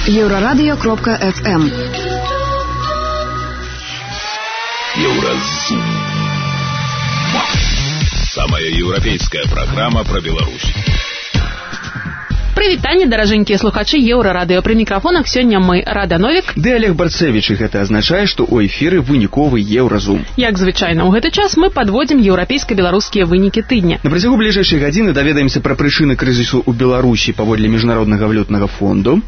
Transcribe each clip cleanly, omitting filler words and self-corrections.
Еврорадио.FM. Евразум. Самая европейская программа про Беларусь. Прывітанне, даражэнькія слухачы Еўрарадыё. Пры мікрафонах сёння мы, Рада Новік ды Олег Барцевіч, і гэта азначае, што ў эфіры выніковы Еўразум. Як звычайна, ў гэты час мы падводзім еўрапейска-беларускія вынікі тыдня. На працягу бліжэйшай гадзіны даведаемся пра прычыны крызісу ў Беларусі паводле міжнароднага валютнага фонду.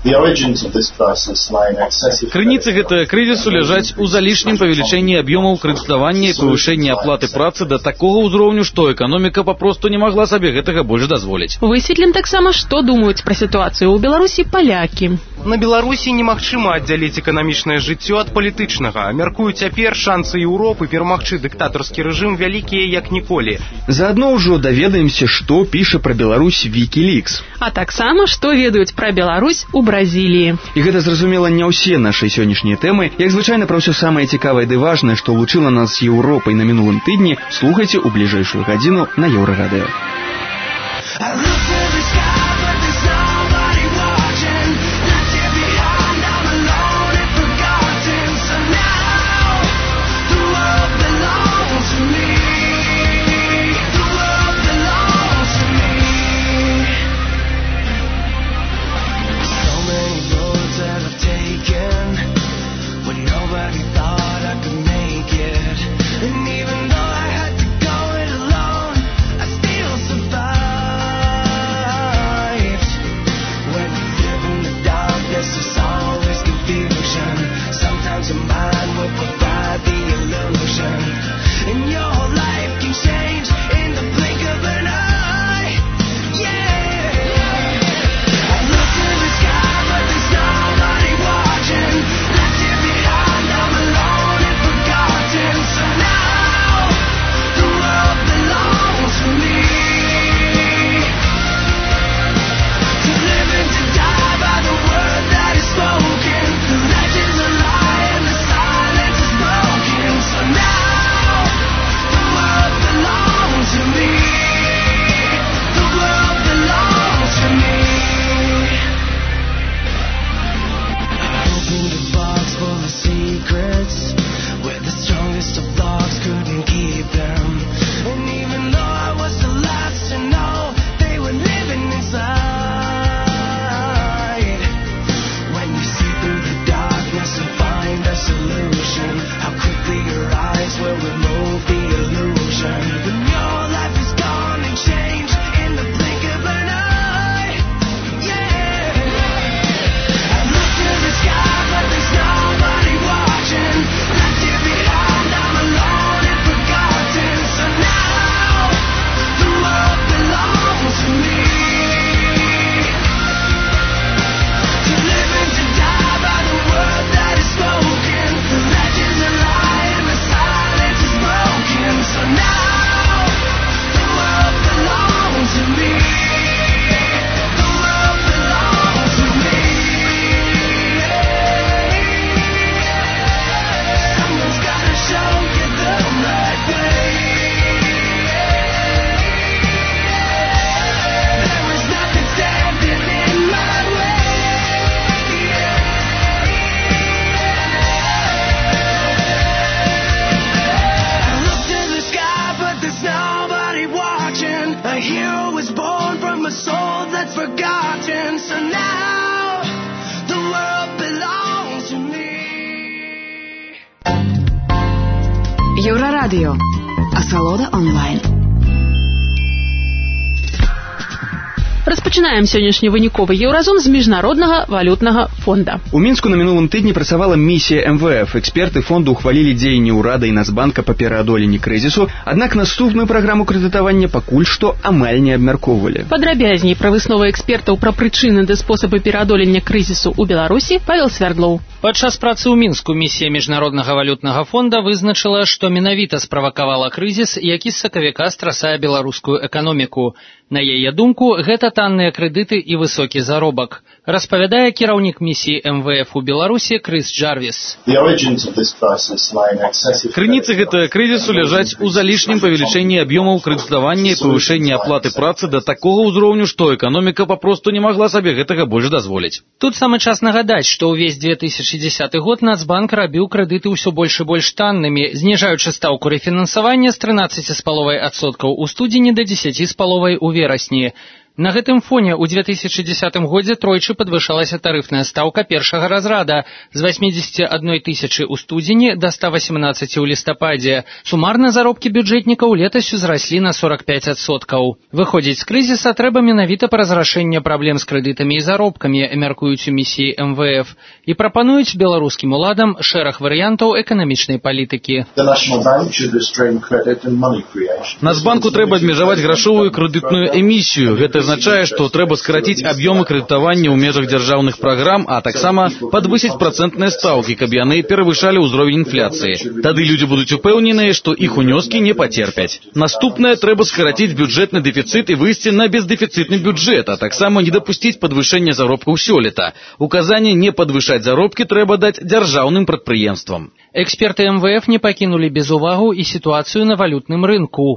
Крыніцы гэтага крызісу ляжаць у залішнім павелічэнні аб'ёмаў крэдытавання і павышэнні аплаты працы да такога ўзроўню, што эканоміка папросту не магла сабе гэтага больш дазволіць. Высветлім таксама, што думаюць пра сітуацыю ў Беларусі палякі. На Беларусі немагчыма аддзяліць эканамічнае жыццё ад палітычнага. Мяркую, цяпер шансы Еўропы перамагчы дыктатарскі рэжым вялікія як ніколі. Заадно ўжо даведаемся, што піша пра Беларусь Wikileaks. А таксама, што ведаюць пра Беларусь у Бразіліі. І гэта, зразумела, не ўсе нашы сённяшнія тэмы. Як звычайна, пра ўсё самае цікавае ды важнае, што лучыла нас з Еўропай на мінулым тыдні, слухайце ў бліжэйшую гадзіну на Еўрарадыё. Еўрарадыё. Асалода онлайн. Распачынаем сённяшні выніковы Еўразум з міжнароднага валютнага фонда. У Мінску на мінулым тыдні працавала місія МВФ. Эксперты фонду ухвалілі дзеянні ўрада і Нацбанка па пераадоленні крызісу, аднак наступную праграму крэдытавання пакуль што амаль не абмяркоўвалі. Падрабязней пра высновы экспертаў пра прычыны ды спосабы пераадолення крызісу ў Беларусі Павел Свярдлоў. Падчас працы ў Мінску місія міжнароднага валютнага фонда вызначыла, што менавіта справакавала крызіс, які з сакавіка страсае беларускую эканоміку. На яе думку, гэта танныя крэдыты і высокі заробак. распавядае кіраўнік місіі МВФ у Беларусі Крыс Джарвіс. Крыніцы гэтага крызісу ляжаць у залішнім павелічэнні аб'ёмаў крэдытавання і павышэнні аплаты працы да такога ўзроўню, што эканоміка папросту не магла сабе гэтага больш дазволіць. Тут самы час нагадаць, што ўвесь 2010 год Нацбанк рабіў крэдыты ўсё больш і больш таннымі, зніжаючы стаўку рэфінансавання з 13,5% у студзені да 10,5% у верасні. На гэтым фоне ў 2010 годзе тройчы падвышалася тарыфная стаўка першага разрада з 81 тысячы ў студзені да 118 у лістападзе. Сумарна заробкі бюджэтнікаў летась узраслі на 45%. Выходзіць з крызіса трэба менавіта па разрашэнне праблем з крэдытамі і заробкамі, мяркуюць у місіі МВФ, і прапануюць беларускім уладам шэраг варыянтаў эканамічнай палітыкі. Нацбанку трэба абмежаваць грашовую крэдытную эмісію. Гэта азначае, што трэба скараціць аб'ёмы крэдытавання ў межах дзяржаўных праграм, а таксама падвысіць працэнтныя стаўкі, каб яны перавышалі ўзровень інфляцыі. Тады людзі будуць упэўненыя, што іх унёскі не пацерпяць. Наступнае, трэба скараціць бюджэтны дэфіцыт і выйсці на бездэфіцытны бюджэт, а таксама не дапусціць падвышэння заробкаў сёлета. Указанне не падвышаць заробкі трэба даць дзяржаўным прадпрыемствам. Эксперты МВФ не пакінулі без увагу і сітуацыю на валютным рынку.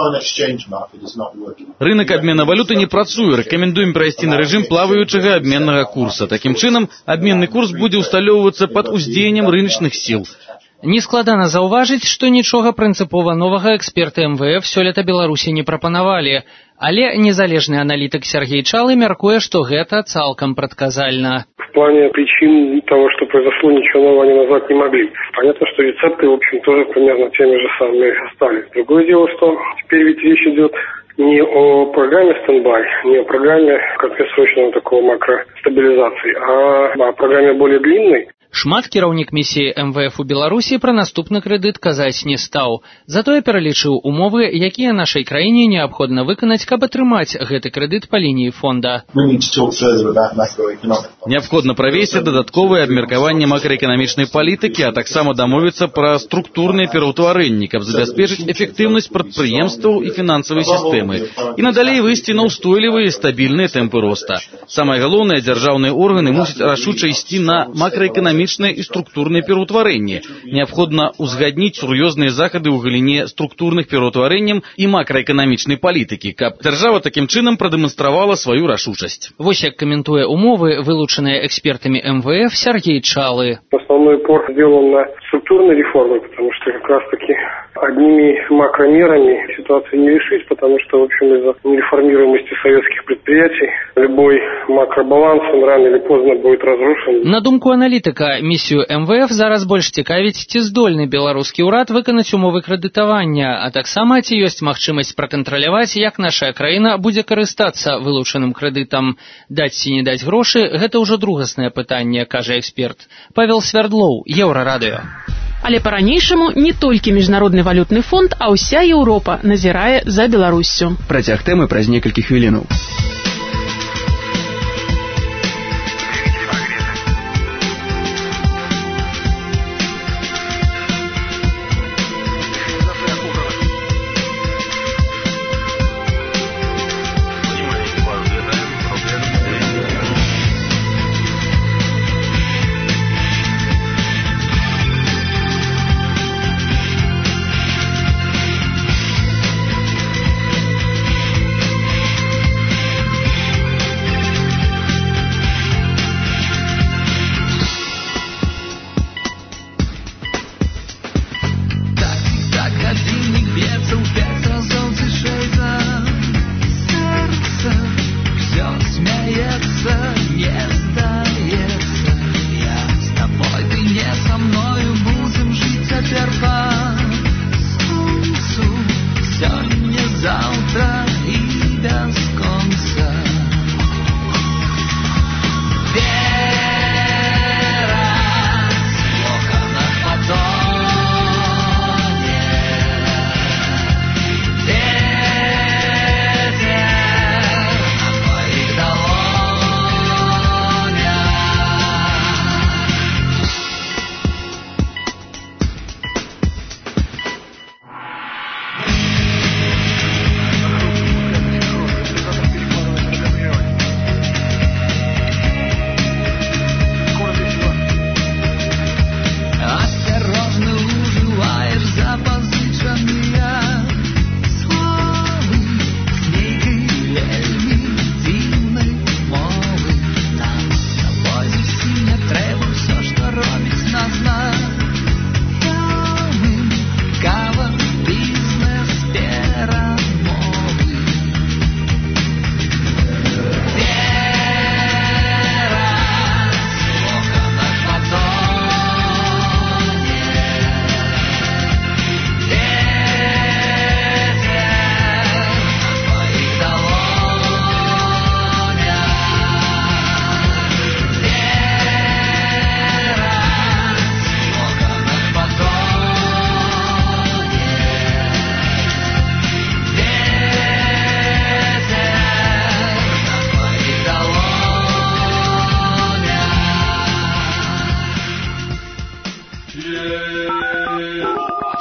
Рынок абмена валюты не працуе. Рэкамендуем перайсці на рэжым плаваючага абменнага курса. Такім чынам, абменны курс будзе ўсталёўвацца пад уздзеяннем рыначных сіл. Нескладана заўважыць, што нічога прынцыпова новага эксперты МВФ сёлета Беларусі не прапанавалі. Але незалежны аналітык Сергей Чалы мяркуе, што гэта цалкам прадказальна. В плане причин того, что произошло, ничего нового они назвать не могли. Понятно, что рецепты, в общем, тоже примерно теми же самыми остались. Другое дело, что теперь ведь речь идет не о программе стендбай, не о программе краткосрочного такого макростабилизации, а о программе более длинной. Шмат кіраўнік місіі МВФ у Беларусі пра наступны крэдыт казаць не стаў. Затое пералічыў умовы, якія нашай краіне неабходна выканаць, каб атрымаць гэты крэдыт па лініі фонда. Неабходна правесці дадатковае абмеркаванне макраэканамічнай палітыкі, а таксама дамовіцца пра структурныя пераўтварэнні, каб забяспечыць эфектыўнасць прадпрыемстваў і фінансавай сістэмы, і надалей выйсці на ўстойлівыя і стабільныя тэмпы роста. Самае галоўнае, дзяржаўныя органы мусяць рашуча ісці на макраэканамічныя і структурныя пераўтварэнні. Неабходна ўзгадніць сур'ёзныя захады ў галіне структурных пераўтварэнняў і макраэканамічнай палітыкі, каб дзяржава такім чынам прадэманстравала сваю рашучасць. Вось як каментуе умовы, вылучаныя экспертамі МВФ Сергей Чалы. Основной упор сделан на структурной реформе, потому что как раз-таки одними макромерами ситуацию не решить, потому что, в общем, из-за нереформируемости советских предприятий любой макробаланс, он рано или поздно будет разрушен. На думку аналітыка, місію МВФ зараз больш цікавіць, ці здольны беларускі ўрад выканаць умовы крэдытавання, а таксама ці ёсць магчымасць пракантраляваць, як наша краіна будзе карыстацца вылучаным крэдытам. Даць ці не даць грошы – гэта ўжо другаснае пытанне, кажа эксперт. Павел Свердлоў, Еўрарадыё. Але па-ранейшаму не толькі Міжнародны валютны фонд, а ўся Еўропа назірае за Беларуссю. Працяг тэмы праз некалькі хвілінаў.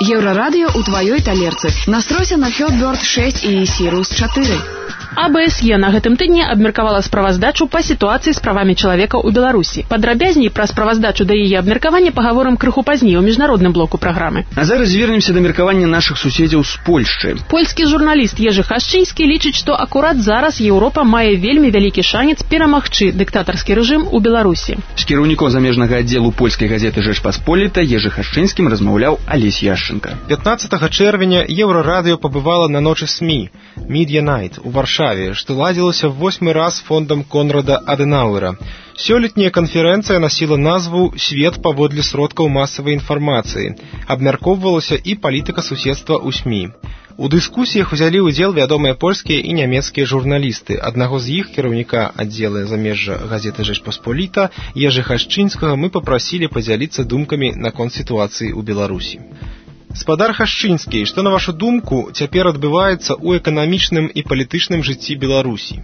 Еўрарадыё ў тваёй талерцы. Настройся на Heartbird 6 і Sirius 4. АБСЕ на гэтым тыдні абмеркавала справаздачу па сітуацыі з правамі чалавека ў Беларусі. Падрабязней пра справаздачу да яе абмеркавання пагаворым крыху пазней у міжнародным блоку праграмы. А зараз звернемся да меркавання нашых суседзяў з Польшчы. Польскі журналіст Ежы Хашчынскі лічыць, што акурат зараз Еўропа мае вельмі вялікі шанец перамагчы дыктатарскі рэжым у Беларусі. З кіраўніком замежнага аддзелу польскай газеты «Жэчпасполіта» Ежы Хашчынскім размаўляў Алесь Яшченка. 15 чэрвеня Еўрарадыё пабывала на ночы СМІ «Media Night» у Варшаве, што ладзілася в 8-й раз фондам Конрада Адэнаўэра. Сёлетняя канферэнцыя насіла назву «Свет паводле сродкаў масавай інфармацыі». Абмяркоўвалася і палітыка суседства ў СМІ. У дыскусіях узялі ўдзел вядомыя польскія і нямецкія журналісты. Аднаго з іх, кіраўніка аддзела замежжа газеты «Жэчпасполіта» Ежы Хашчынскага, мы папрасілі падзяліцца думкамі наконт сітуацыі ў Беларусі. Спадар Хашчынскі, што, на вашу думку, цяпер адбываецца ў эканамічным і палітычным жыцці Беларусі?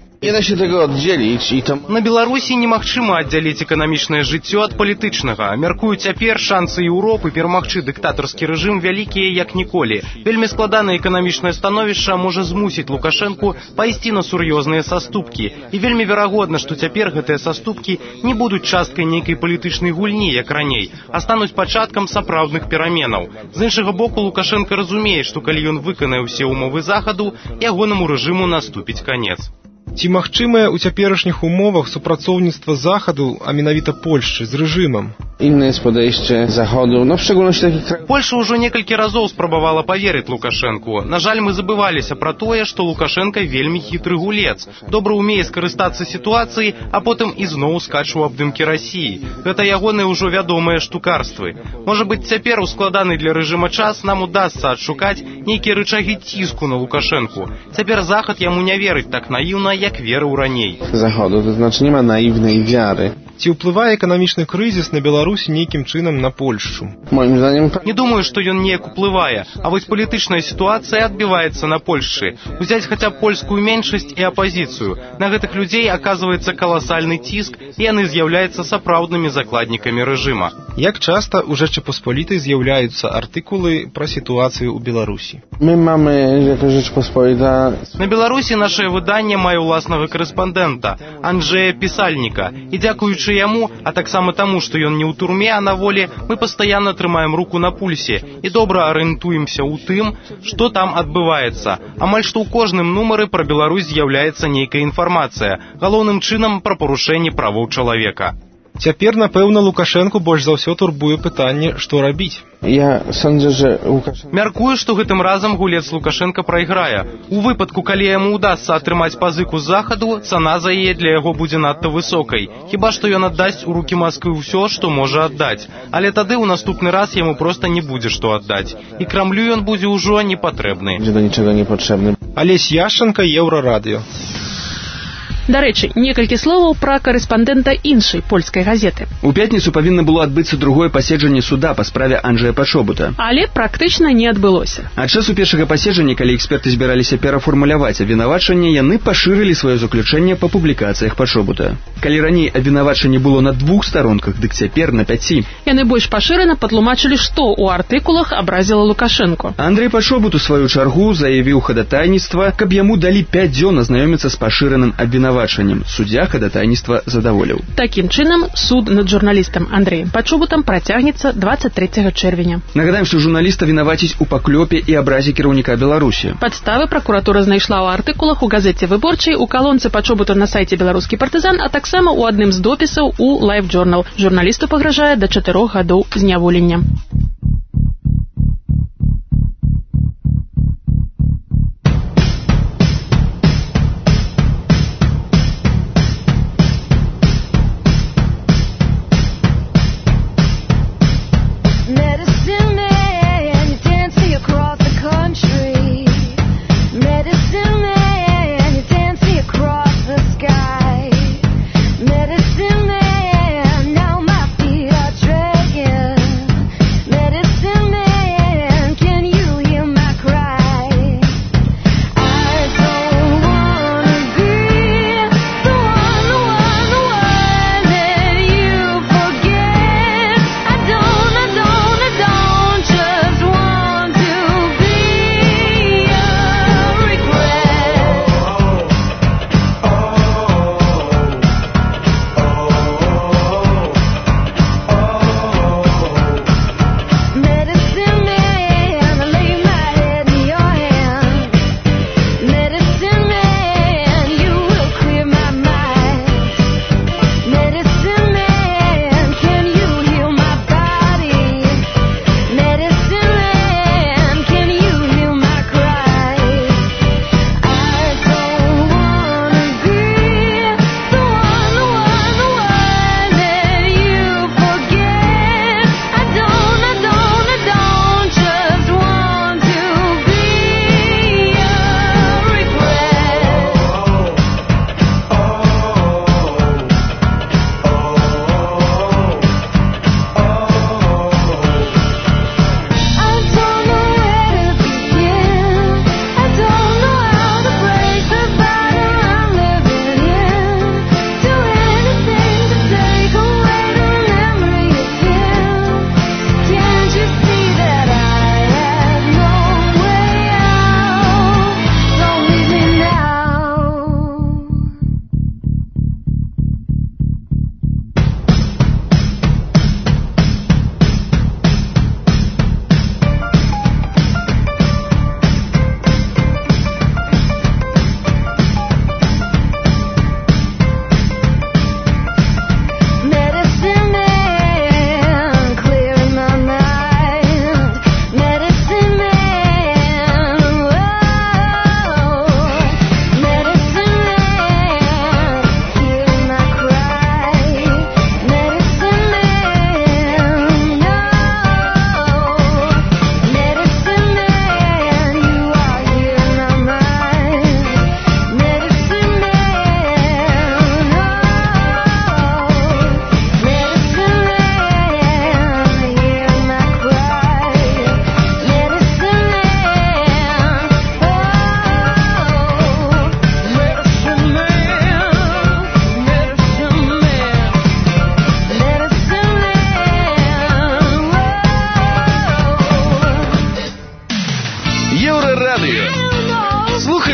На Беларусі немагчыма аддзяліць эканамічнае жыццё ад палітычнага. Мяркую, цяпер шансы Еўропы перамагчы дыктатарскі рэжым вялікія як ніколі. Вельмі складанае эканамічнае становішча можа змусіць Лукашэнку пайсці на сур'ёзныя саступкі. І вельмі верагодна, што цяпер гэтыя саступкі не будуць часткай нейкай палітычнай гульні, як раней, а стануць пачаткам сапраўдных пераменаў. З іншага боку, Лукашенко разумее, што калі ён выканае ўсе ўмовы захаду, ягонаму рэжыму наступіць канец. Ці магчымае ў цяперашніх умовах супрацоўніцтва захаду, а менавіта Польшчы, з рэжымам? Inne jest podejście Zachodu, w szczególności takich krajów. Польша ўжо некалькі разоў спрабавала паверыць Лукашэнку. На жаль, мы забываліся пра тое, што Лукашэнка вельмі хітры гулец. Добра ўмее скарыстацца сітуацыяй, а потым ізноў скача ў абдымкі Расіі. Гэта ягоныя ўжо вядомыя штукарствы. Можа быць, цяпер у складаны для рэжыма час нам удасца адшукаць нейкія рычагі ціску на Лукашэнку. Цяпер Захад яму не верыць так наіўна, як верыў раней. Zachodu, to znaczy nie ma naiwnej wiary. Ці ўплывае эканамічны крызіс на Беларусь нейкім чынам на Польшчу? Moim zdaniem Не думаю, што ён неяк уплывае, а вось палітычная сітуацыя адбіваецца на Польшчы. Узяць хаця б польскую меншасць і апазіцыю. На гэтых людзей аказваецца каласальны ціск, і яны з'яўляюцца сапраўднымі закладнікамі рэжыма. Як часта ў Rzeczypospolitej з'яўляюцца артыкулы пра сітуацыю ў Беларусі? my mamy jako Rzeczpospolita. На Беларусі нашае выданне мае ўласнага корэспандэнта Анджэя Пісальніка, і дзякуючы яму, а таксама таму, што ён не ў турме, а на волі, мы пастаянна трымаем руку на пульсе і добра арыентуемся ў тым, што там адбываецца. Амаль што ў кожным нумары пра Беларусь з'яўляецца нейкая інфармацыя, галоўным чынам пра парушэнне правоў чалавека. Цяпер, напэўна, Лукашэнку больш за ўсё турбуе пытанне, што рабіць. Ja sądzę, że Łukaszenko... Мяркую, што гэтым разам гулец Лукашенко прайграе. У выпадку, калі яму удасца атрымаць пазыку з захаду, цана за яе для яго будзе надта высокай. Хіба што ён аддасць у рукі Масквы ўсё, што можа аддаць. Але тады ў наступны раз яму проста не будзе што аддаць. І Крамлю ён будзе ўжо не патрэбны. Będzie do niczego niepotrzebny. Алесь Яшченка, Еўрарадыё. Дарэчы, некалькі словаў пра корэспандэнта іншай польскай газеты. У пятніцу павінна было адбыцца другое паседжанне суда па справе Анджэя Пачобута. Але практычна не адбылося. Ад часу першага паседжання, калі эксперты збіраліся перафармуляваць абвінавачанне, яны пашырылі сваё заключэнне па публікацыях Пачобута. Калі раней абвінавачанне было на 2 старонках, дык цяпер на 5. Яны больш пашырана патлумачылі, што ў артыкулах абразіла Лукашэнку. Андрэй Пачобут у сваю чаргу заявіў хадатайніцтва, каб яму далі 5 дзён азнаёміцца з пашыраным абвінавачаннем. Суддзя хадатайніцтва задаволіў. Такім чынам, суд над журналістам Андрэем Пачобутам працягнецца 23 чэрвеня. Нагадаем, што журналіста вінаваціць у паклёпе і абразе кіраўніка Беларусі. Падставы пракуратура знайшла ў артыкулах у газеце «Выборчай», у калонцы Пачобута на сайце «Беларускі партызан», а таксама ў адным з допісаў у Life Journal. Журналісту пагражае да 4 гадоў зняволення.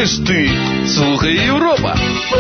слухаєш ти? Слухай Європа.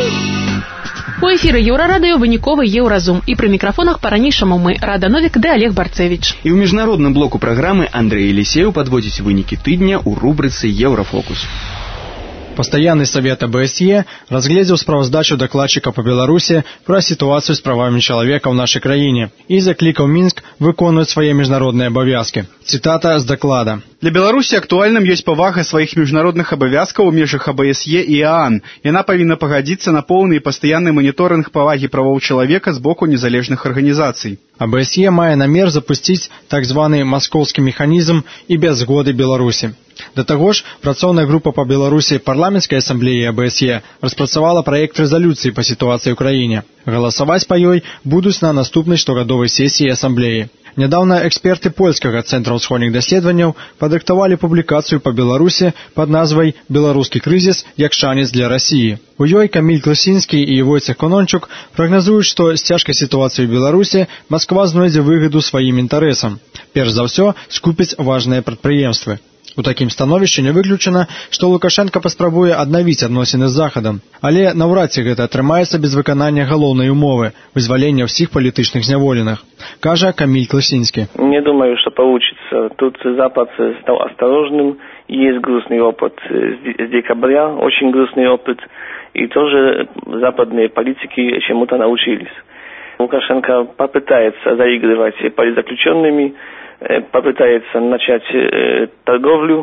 У эфіры Еўрарадыё выніковы Еўразум. І пры мікрафонах па-ранейшаму мы, Рада Новік ды Олег Барцевіч. І ў міжнародным блоку праграмы Андрей Елисеев подводзіць вынікі тыдня ў рубрыцы «Еврофокус». Постоянный совет ОБСЕ разглядел справоздачу докладчика по Беларуси про ситуацию с правами человека в нашей краине и закликал Минск выконывать свои международные обовязки. Цитата с доклада. Для Беларусі актуальным ёсць павага сваіх міжнародных абавязкаў у межах АБСЕ і ААН. Яна павінна пагадзіцца на поўны і пастаянны маніторынг павагі правоў чалавека з боку незалежных арганізацый. АБСЕ мае намер запусціць так званы маскоўскі механізм і без згоды Беларусі. Да таго ж, працоўная група па Беларусі парламенцкай асамблеі АБСЕ распрацавала праект рэзалюцыі па сітуацыі ў краіне. Галасаваць па ёй будуць на наступнай штогадовай сесіі асамблеі. Нядаўна эксперты польскага цэнтра ўсходніх даследаванняў падрыхтавалі публікацыю па Беларусі пад назвай «Беларускі крызіс як шанец для Расіі». У ёй Каміль Класінскі і Войцех Конончук прагназуюць, што з цяжкай сітуацыяй у Беларусі Масква знойдзе выгаду сваім інтарэсам. Перш за ўсё скупіць важныя прадпрыемствы. У такім становішчы не выключана, што Лукашенка паспрабуе аднавіць адносіны з Захадам, але наўрад ці гэта атрымаецца без выканання галоўнай умовы – вызвалення ўсіх палітычных зняволеных, кажа Камиль Класінскі. Не думаю, что получится. Тут Запад стал осторожным, есть грустный опыт с декабря, очень грустный опыт, и тоже западные политики чему-то научились. Лукашенко попытается заигрывать политзаключенными, попытается начать торговлю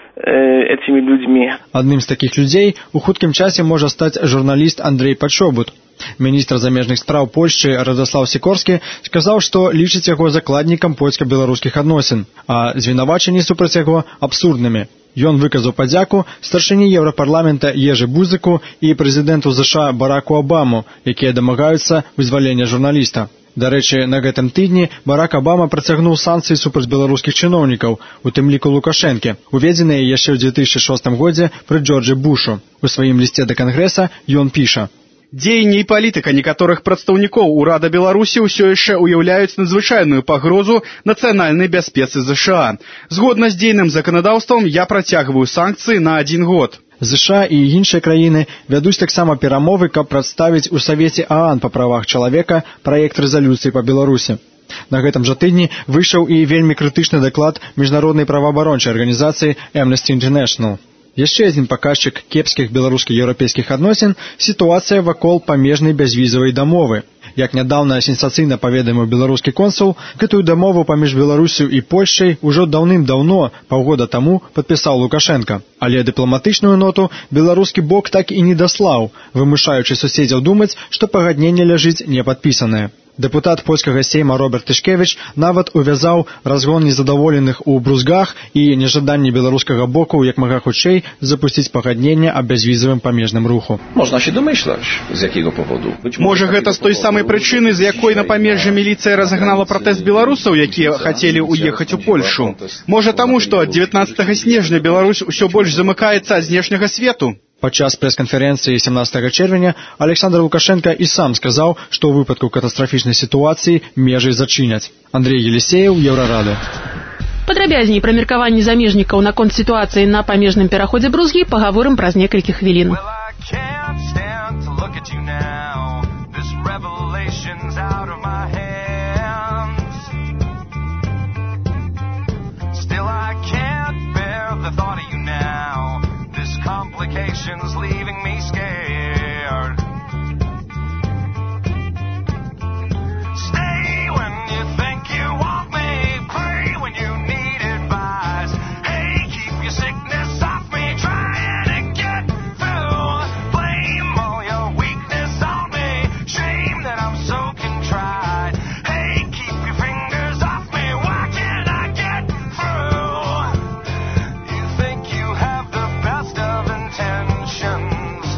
этими людьми. Адным з такіх людзей у хуткім часе можа стаць журналіст Андрей Пачобут. Міністр замежных спраў Польшчы Радослав Сікорскі сказаў, што лічыць яго закладнікам польска-беларускіх адносін, а звінавачанні супраць яго абсурднымі. Ён выказаў падзяку старшыні Еўрапарламента Ежы Бузыку і прэзідэнту США Бараку Абаму, якія дамагаюцца вызвалення журналіста. Дарэчы, на гэтым тыдні Барак Абама працягнуў санкцыі супраць беларускіх чыноўнікаў, у тым ліку Лукашэнкі, уведзеныя яшчэ ў 2006 годзе пры Джорджы Бушу. У сваім лісце да Кангрэса ён піша: Дзеянні і палітыка некаторых прадстаўнікоў урада Беларусі ўсё яшчэ ўяўляюць надзвычайную пагрозу нацыянальнай бяспецы США. Згодна з дзейным заканадаўствам я працягваю санкцыі на 1 год. США і іншыя краіны вядуць таксама перамовы, каб прадставіць у Савеце ААН па правах чалавека праект рэзалюцыі па Беларусі. На гэтым жа тыдні выйшаў і вельмі крытычны даклад міжнароднай праваабарончай арганізацыі Amnesty International. Яшчэ адзін паказчык кепскіх беларуска-еўрапейскіх адносін – сітуацыя вакол памежнай бязвізавай дамовы. Як нядаўна сенсацыйна паведаміў беларускі консул, гэтую дамову паміж Беларусю і Польшчай ужо даўным-даўно, паўгода таму, падпісаў Лукашенка. Але дыпламатычную ноту беларускі бок так і не даслаў, вымушаючы суседзяў думаць, што пагадненне ляжыць непадпісанае. Дэпутат польскага сейма Роберт Тышкевич нават увязаў разгон незадаволеных у Брузгах і нежаданне беларускага боку як мага хутчэй запусціць пагадненне аб бязвізавым памежным руху. Можна się domyślać, z jakiego powodu. Можа, гэта з той самай прычыны, з якой на памежжы міліцыя разагнала пратэст беларусаў, якія хацелі ўехаць у Польшу. Можа таму, што ад 19 снежня Беларусь усё больш замыкаецца ад знешняга свету. Падчас прэс-канферэнцыі 17 чэрвеня Александр Лукашенко і сам сказаў, што ў выпадку катастрафічнай сітуацыі межы зачыняць. Андрей Елисеев, Еўрарада. Падрабязней пра меркаванні замежнікаў наконт сітуацыі на памежным пераходзе Брузгі пагаворым праз некалькі хвілін. Complications leaving me scared. Stay when you think you want me, pray when you need advice. Hey, keep your sickness off me, trying to get through. Blame all your weakness on me, shame that I'm so contrite. Hey, keep your fingers off me, why can't I get through? You think you have the best of intentions,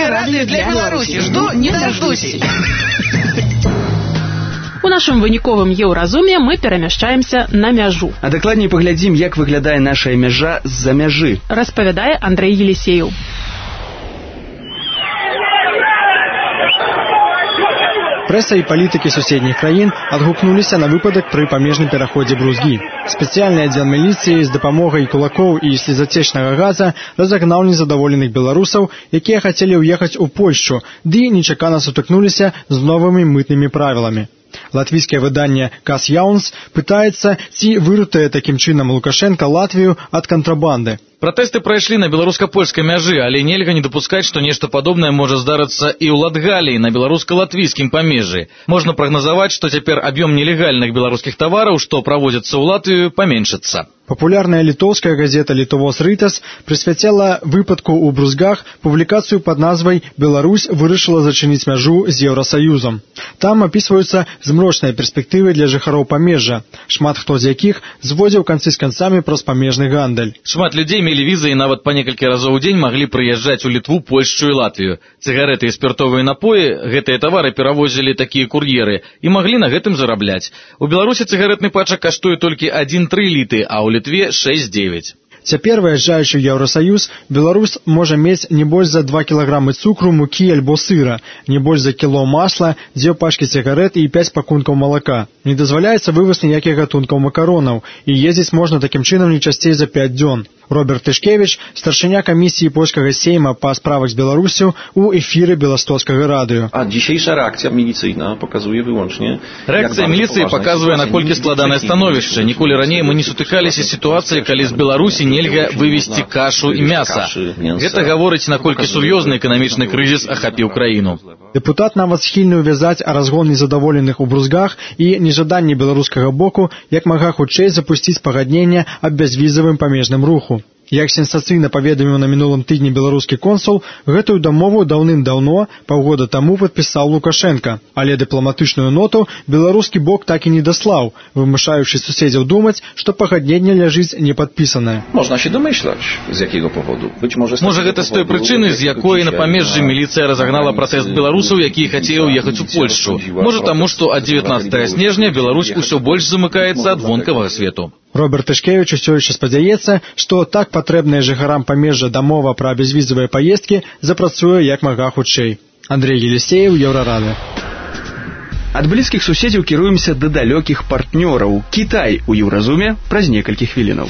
радио для Беларуси. Жду, не дождусь. У нашым выніковым еўразуме мы перамяшчаемся на мяжу. А дакладней паглядзім, як выглядае нашая мяжа з-за мяжы. Распавядае Андрэй Елисеев. Прэса і палітыкі суседніх краін адгукнуліся на выпадак пры памежным пераходзе Брузгі. Спецыяльны аддзел міліцыі з дапамогай кулакоў і слезацечнага газа разагнаў незадаволеных беларусаў, якія хацелі ўехаць у Польшчу, ды нечакана сутыкнуліся з новымі мытнымі правіламі. Латвійскае выданне «Кас Яунс» пытаецца, ці вырутае такім чынам Лукашенко Латвію ад кантрабанды. Пратэсты прайшлі на беларуска-польскай мяжы, але нельга не дапускаць, што нешта падобнае можа здарыцца і ў Латгаліі на беларуска-латвійскім памежжы. Можна прагназаваць, што цяпер аб'ём нелегальных беларускіх тавараў, што праводзяцца ў Латвію, паменшыцца. Популярная літоўская газета «Літовос Рытас» прысвяцяла выпадку ў Брузгах публікацыю пад назвай «Беларусь вырашыла зачыніць мяжу з Еўрасаюзам». Там апісваюцца змрочныя перспектывы для жыхароў памежжа, шмат хто з якіх зводзіў канцы з канцамі праз памежны гандаль. Шмат людзей мелі візы і нават па некалькі разоў у дзень маглі прыязджаць у Літву, Польшчу і Латвію. Цыгарэты і спіртовыя напоі, гэтыя тавары перавозілі такія кур'еры і маглі на гэтым зарабляць. У Беларусі цыгарэтны пачак каштуе толькі 1,3 літы, а ў Літве 6,9. Цяпер, выязджаючы ў Еўрасаюз, беларус можа мець не больш за 2 кілаграмы цукру, мукі альбо сыра, не больш за кіло масла, 2 пачкі цыгарэт і 5 пакункаў малака. Не дазваляецца вываз ніякіх гатункаў макаронаў, і ездзіць можна такім чынам не часцей за 5 дзён. Роберт Тышкевич, старшыня камісіі польскага сейма па справах з Беларусю, у эфіры Беластоцкага радыё. A dzisiejsza reakcja milicyjna pokazuje wyłącznie... Рэакцыя міліцыі паказвае, наколькі складанае становішча. Ніколі раней мы не сутыкаліся з сітуацыяй, калі з Беларусі нельга вывезці кашу і мяса. Гэта гаворыць, наколькі сур'ёзны эканамічны крызіс ахапіў краіну. Дэпутат нават схільны ўвязаць разгон незадаволеных у Брузгах і нежаданне беларускага боку як мага хутчэй запусціць пагадненне аб бязвізавым памежным руху. Як сенсацыйна паведаміў на мінулым тыдні беларускі консул, гэтую дамову даўным-даўно, паўгода таму падпісаў Лукашенко, але дыпламатычную ноту беларускі бок так і не даслаў, вымушаючы суседзяў думаць, што пагадненне ляжыць непадпісанае. Można się domyślać, z jakiego powodu. Можа, гэта з той прычыны, з якой на памежжы міліцыя разагнала пратэст беларусаў, якія хацелі ўехаць у Польшчу. Можа, таму, што ад 19 снежня Беларусь усё больш замыкаецца ад вонкавага свету. Роберт Тышкевич усё яшчэ спадзяецца, што так патрэбная жыхарам памежжа дамова пра бязвізавыя паездкі запрацуе як мага хутчэй. Андрэй Елисеев, Еўрарадыё. Ад блізкіх суседзяў кіруемся да далёкіх партнёраў. Кітай у Еўразуме праз некалькі хвілінаў.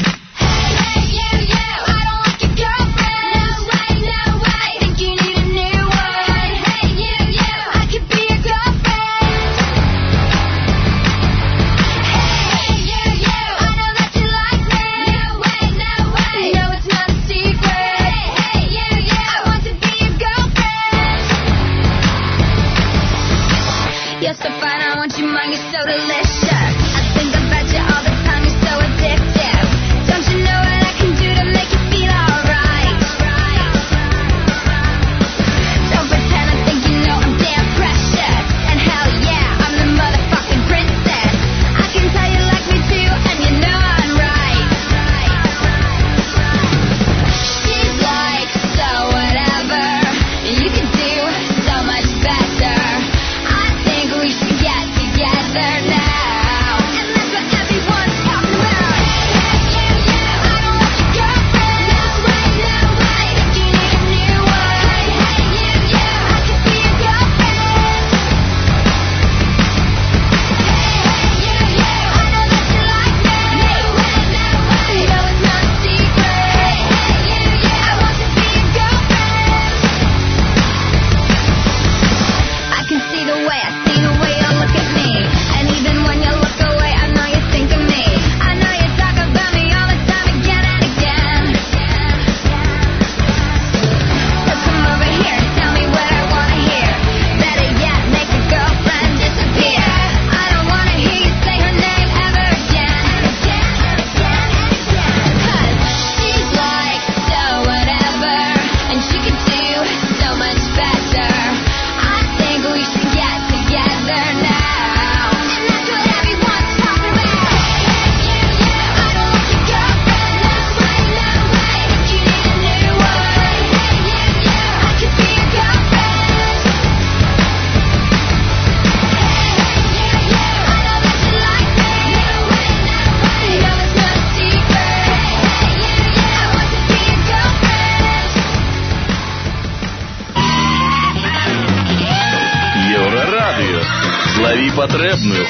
Don't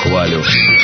хвалю.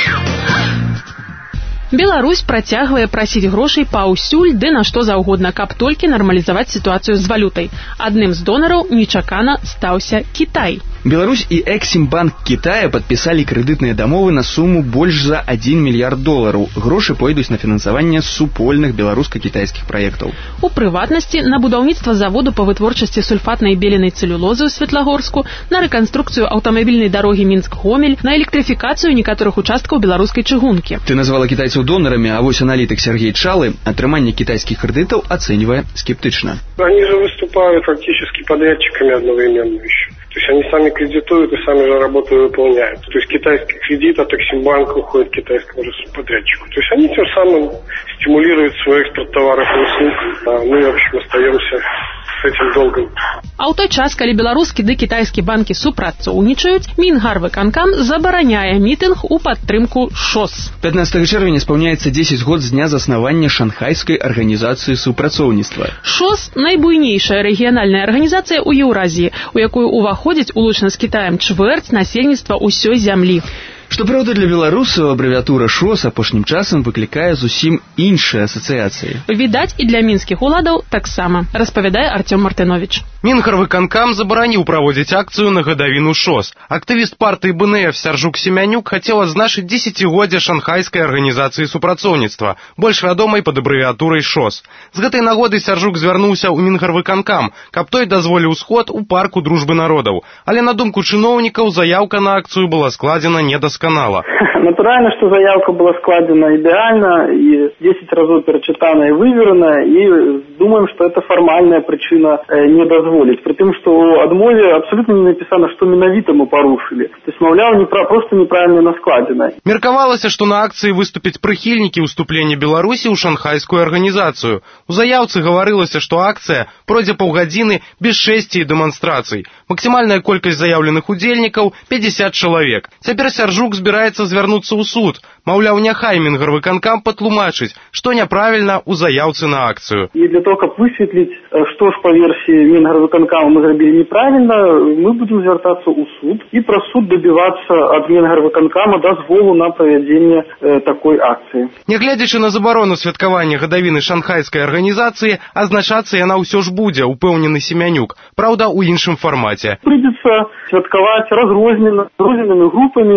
Беларусь працягвае прасіць грошай паўсюль ды на што заўгодна, каб толькі нармалізаваць сітуацыю з валютай. Адным з донараў нечакана стаўся Кітай. Беларусь и Эксимбанк Китая подписали кредитные дамовы на сумму больше за $1 миллиард. Гроши пойдут на финансование супольных белорусско-китайских проектов. У прыватнасці на будаўніцтва заводу па вытворчасці сульфатнай беленай цэлюлозы ў Светлагорску, на рэканструкцыю аўтамабільнай дарогі Мінск-Гомель, на электрыфікацыю некаторых участкаў беларускай чыгункі. Ты назвала китайцев донорами, а вось аналитик Сергей Чалы отрыманне китайских кредитов оценивая скептично. Они же выступают фактически подрядчиками одновременно еще. То есть они сами кредитуют и сами же работу выполняют. То есть китайский кредит от Эксимбанка уходит к китайскому же подрядчику. То есть они тем самым стимулируют свой экспорт товаров и услуг. А мы, в общем, остаемся с этим долгом. А ў той час, калі беларускі ды кітайскі банкі супрацоўнічаюць, Мінгарвыканкам забараняе мітынг у падтрымку ШОС. 15 чэрвеня исполняется 10 год з дня заснавання Шанхайской организации супрацоўніцтва. ШОС – найбуйнейшая рэгіянальная арганізацыя ў Еўразіі, у якую уваходзіць улучна з Кітаем чвэрць насельніцтва ўсёй зямлі. Што праўда, для беларусаў абрэвіатура ШОС апошнім часам выклікае зусім іншыя асацыяцыі. Відаць, і для мінскіх уладаў таксама, распавядае Артём Мартынович. Мінгарвыканкам забараніў праводзіць акцыю на гадавіну ШОС. Актывіст партыі БНФ Сяржук Семянюк хацеў адзначыць 10годдзе Шанхайскай арганізацыі супрацоўніцтва, больш вядомай пад абрэвіатурай ШОС. З гэтай нагоды Сяржук звярнуўся ў Мінгарвыканкам, каб той дазволіў сход у парку Дружбы народаў. Але на думку чыноўнікаў, заяўка на акцыю была складзена недасканала. Натуральна, што заявка была складзена ідэальна і 10 разоў перачытана і выверана, і думаем, што это фармальная прычына не дазволіць. Пры тым, што ў адмове абсолютно не напісана, што менавіта мы парушылі. То есть, маўляў, просто неправільна складзена. Меркавалася, што на акцыі выступяць прыхільнікі ўступлення Беларусі ў Шанхайскую арганізацыю. У заяўцы гаварылася, што акцыя пройдзе паўгадзіны без шэсці і дэманстрацый. Максімальная колькасць заяўленых удзельнікаў – 50 чалавек. Цяпер Сяржук збіраецца звярнуцца ў суд. Маўляў, няхай Мінгарвыканкам патлумачыць, што няправільна ў заяўцы на акцыю. І для того, каб высветліць, што ж па версіі Мінгарвыканкама мы зрабілі неправільна, мы будзем звяртацца ў суд і праз суд дабівацца ад Мінгарвыканкама дазволу на правядзенне такой акцыі. Нягледзячы на забарону святкавання гадавіны Шанхайскай арганізацыі, азначацца яна ўсё ж будзе, упэўнены Семянюк, праўда, у іншым фармаце. Прыйдзецца святкаваць разрозненымі групамі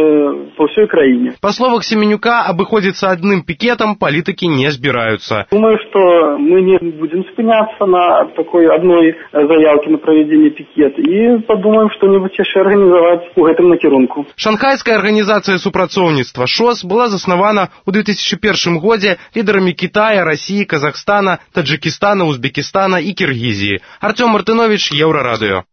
по всей краіне. Па словах Семенюка, абыходзіцца адным пікетам палітыкі не збіраюцца. Думаю, што мы не будзем спыняцца на такой адной заявке на правядзенне пікет і падумаем, што-небудзь яшчэ арганізаваць у гэтым накірунку. Шанхайская арганізацыя супрацоўніцтва ШОС была заснавана ў 2001 годзе лідарамі Китая, Расіі, Казахстана, Таджикистана, Узбекистана і Киргизии. Артём Мартынович, Еврорадио.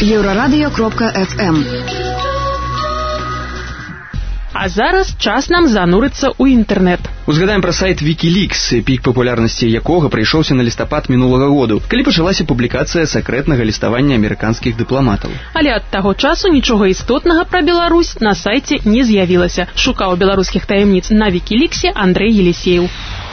Еврорадио.FM. А зараз час нам занурыцца ў інтэрнэт. Узгадаем пра сайт Wikileaks, пік папулярнасці якога прыйшоўся на лістапад мінулага году, калі пачалася публікацыя сакрэтнага ліставання амерыканскіх дыпламатаў. Але ад таго часу нічога істотнага пра Беларусь на сайце не з'явілася. Шукаў беларускіх таямніц на Wikileaks'е Андрэй Елисеев.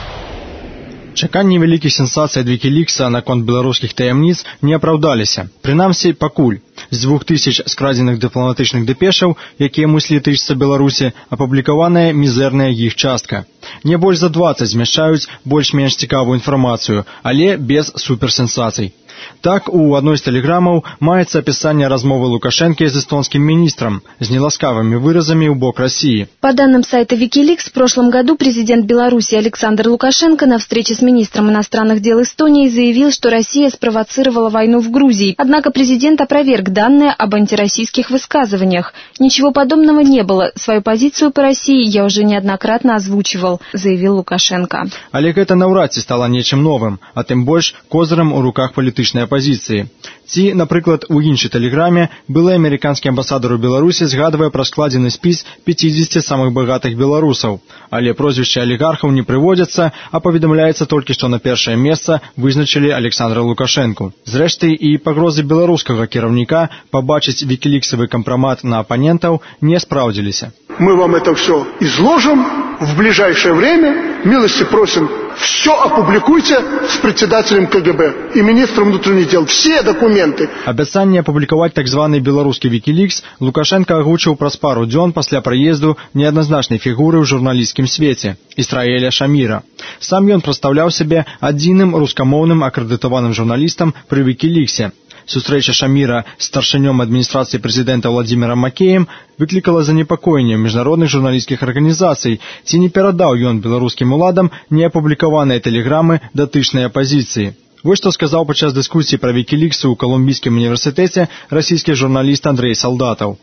Чаканні вялікіх сенсацый ад Wikileaks'а наконт беларускіх таямніц не апраўдаліся. Прынамсі, пакуль. З 2000 скрадзеных дыпламатычных дэпешаў, якія муслі тычцца Беларусі, апублікаваная мізэрная іх частка. Не больш за 20 змяшчаюць больш-менш цікавую інфармацыю, але без суперсенсацый. Так, у адной з тэлеграмаў маецца апісанне размовы Лукашэнкі з эстонским министром с неласкавыми выразами в бок России. По данным сайта Wikileaks, в прошлом году президент Беларуси Александр Лукашенко на встрече с министром иностранных дел Эстонии заявил, что Россия спровоцировала войну в Грузии. Однако президент опроверг данные об антироссийских высказываниях. Ничего подобного не было. Свою позицию по России я уже неоднократно озвучивал, заявил Лукашенко. Але гэта наўрад ці стала нечым новым, а тым больш козырам у руках палітычнай апозіцыі. Ці, напрыклад, у іншай тэлеграме былы амерыканскі амбасадар у Беларусі згадвае пра складзены спіс 50 самых багатых беларусаў. Але прозвішчы алігархаў не прыводзяцца, а паведамляецца толькі, што на першае месца вызначылі Александра Лукашэнку. Зрэшты, і пагрозы беларускага кіраўніка пабачыць викиликсовый компромат на оппонентов не спраўдзіліся. Мы вам это все изложим в ближайшее время. Милости просим, все опубликуйте с председателем КГБ и министром внутренних дел. Все документы. Абяцанне апублікаваць так званы беларускі Wikileaks Лукашенко агучыў праз пару дзён пасля прыезду неадназначнай фігуры ў журналісцкім свеце Ісраэля Шаміра. Сам ён прадстаўляў сябе адзіным рускамоўным акрэдытаваным журналістам пры Wikileaks'е. Сустрэча Шаміра з старшынём адміністрацыі прэзідэнта Владзімірам Макеем выклікала занепакоенне міжнародных журналісцкіх арганізацый, ці не перадаў ён беларускім уладам неапублікаваныя тэлеграмы датычнай апазіцыі. Вот что сказал падчас дыскусіі пра Wikileaks у Колумбійскім універсітэце расійскі журналіст Андрей Салдатаў.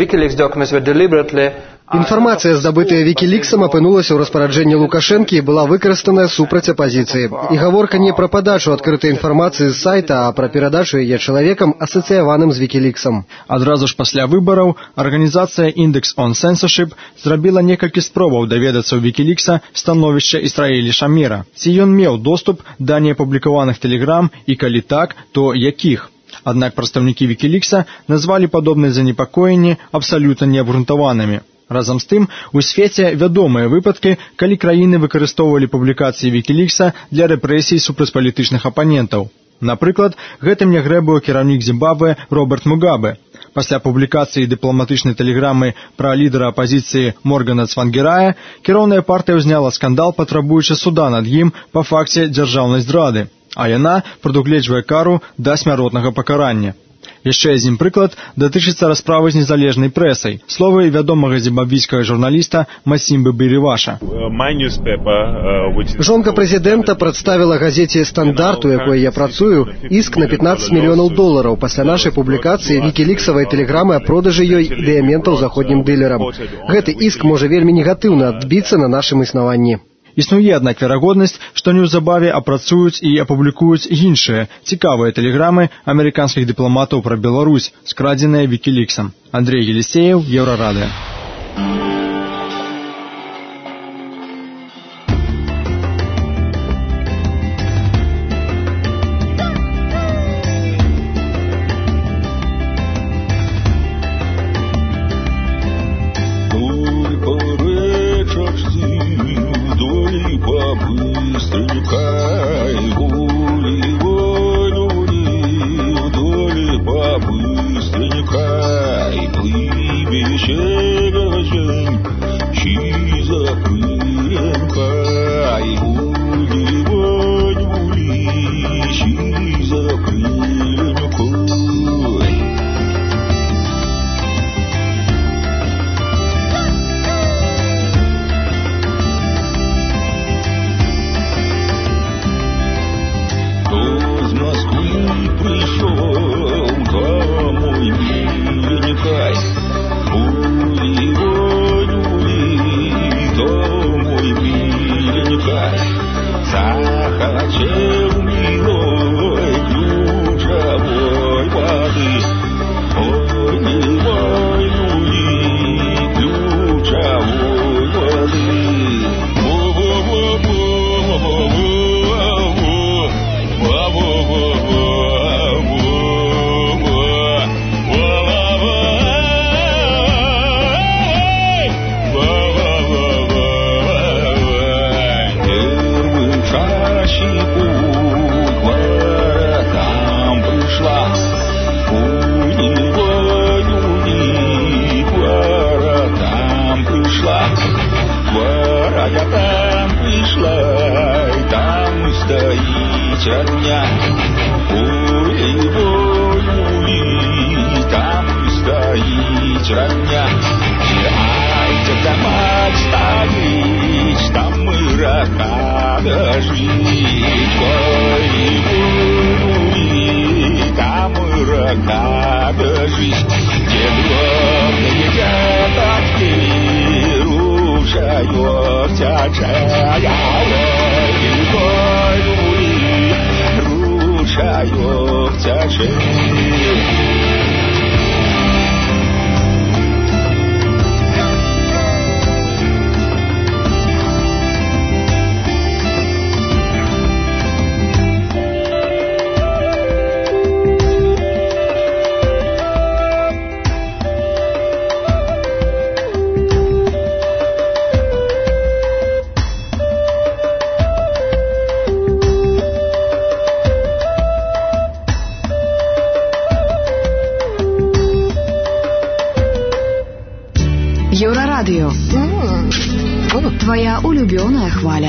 Информация, здобытая Викиликсом, опынулась у распараджэння Лукашэнкі и была выкарыстана супраць апозіцыі. І гаворка не пра падачу адкрытай інфармацыі з сайта, а пра перадачу яе чалавекам, асацыяваным з Викиликсом. Адразу ж пасля выбараў арганізацыя Index on Censorship зрабіла некалькі спробаў даведацца ў Wikileaksa становішча Ісраэля Шаміра. Ці ён меў доступ да неапублікаваных тэлеграм і калі так, то якіх? Аднак прадстаўнікі Wikileaksa назвалі падобныя занепакоенні абсалютна неабгрунтаванымі. Разам з тым, у свеце вядомыя выпадкі, калі краіны выкарыстоўвалі публікацыі Wikileaksa для рэпрэсій супраць палітычных апанентаў. Напрыклад, гэтым не грэбуе кіраўнік Зімбабве Роберт Мугабе. Пасля публікацыі дыпламатычнай тэлеграмы пра лідара апазіцыі Моргана Цвангерая, кіроўная партыя ўзняла скандал, патрабуючы суда над ім па факце дзяржаўнай здрады, а яна прадугледжвае кару да смяротнага пакарання. Яшчэ адзін прыклад датычыцца расправы з незалежнай прэсай. Словы вядомага зімбабвійскага журналіста Масімбы Біріваша. Жонка прэзідэнта прадставіла газеце «Стандарт», у якой я працую, іск на $15 мільёнаў пасля нашай публікацыі вікіліксавай тэлеграмы аб продажы ёй дыяментаў заходнім дылерам. Гэты іск можа вельмі негатыўна адбіцца на нашым існаванні. Існуе, аднак, верагоднасць, што неўзабаве апрацуюць і апублікуюць іншыя цікавыя тэлеграмы амерыканскіх дыпламатаў пра Беларусь, скрадзеныя Wikileaks'ам. Андрей Елисеев, Еврорадио. Быстренько, и плыви, вечерочек. Ой, там стоит родня. Где мать стоишь, там мы рада жить. Ой, там мы рада жить. Где главные деточки рушают тячая. Ой, рушают тячая. Еврорадио. Твоя улюбленная хваля.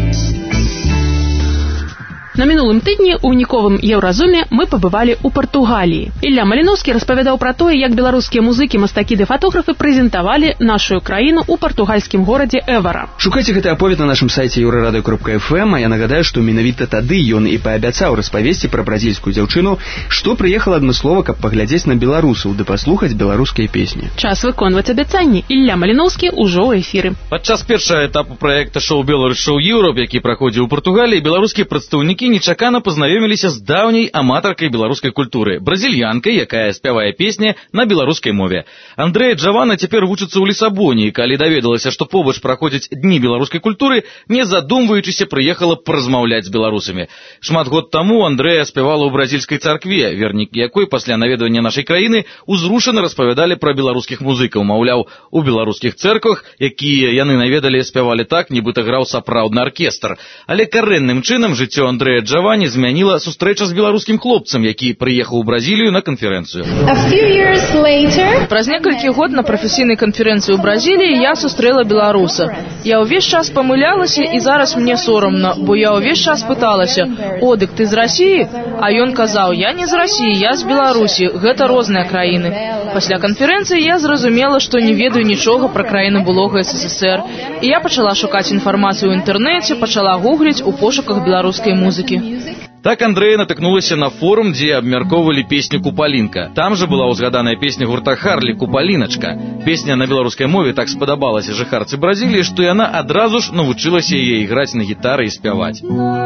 На мінулым тыдні ў выніковым еўразуме мы пабывалі ў Партугаліі. Ілля Маліноўскі распавядаў пра тое, як беларускія музыкі, мастакі ды фатографы прэзентавалі нашу краіну ў партугальскім горадзе Эвара. Шукайце гэты аповед на нашым сайце euradio.fm, а я нагадаю, што менавіта тады ён і паабяцаў распавесці пра бразільскую дзяўчыну, што прыехала адмыслова, каб паглядзець на беларусаў ды паслухаць беларускія песні. Час выконваць абяцанні. Ілля Маліноўскі ўжо ў эфіры. Падчас першага этапу праекта шоу «Беларусь Шоу Europe», які праходзіў у Партугаліі, беларускія прадстаўнікі нечакана пазнаёміліся з даўняй аматаркай беларускай культуры, бразільянкай, якая спявае песні на беларускай мове. Андрэя Джавана цяпер вучыцца ў Лісабоне, і калі даведалася, што побач праходзяць дні беларускай культуры, не задумваючыся, прыехала паразмаўляць з беларусамі. Шмат год таму Андрэя спявала ў бразільскай царкве, вернікі якой пасля наведвання нашай краіны узрушана распавядалі пра беларускіх музыкаў. Маўляў, у беларускіх цэрквах, якія яны наведалі, спявалі так, нібыта граў сапраўдны аркестр. Але карэнным чынам жыццё Андрэя Джавані змяніла сустрэча з беларускім хлопцам, які прыехаў у Бразілію на канферэнцыю. Праз некалькі год на прафесійнай канферэнцыі ў Бразіліі я сустрэла беларуса. Я ўвесь час памылялася, і зараз мне сорамна, бо я ўвесь час пыталася: «О, дык ты з Расіі?» А ён казаў: «Я не з Расіі, я з Беларусі, гэта розныя краіны». Пасля канферэнцыі я зразумела, што не ведаю нічога пра краіны былога СССР, і я пачала шукаць інфармацыю ў інтэрнэце, пачала гугліць у пошуках беларускай музыкі. Так Андрэя натыкнулася на форум, дзе абмяркоўвалі песню «Купалінка». Там жа была ўзгаданая песня гурта «Харлі» «Купаліначка». Песня на беларускай мове так спадабалася жыхарцы Бразіліі, што яна адразу ж навучылася яе іграць на гітары і спяваць.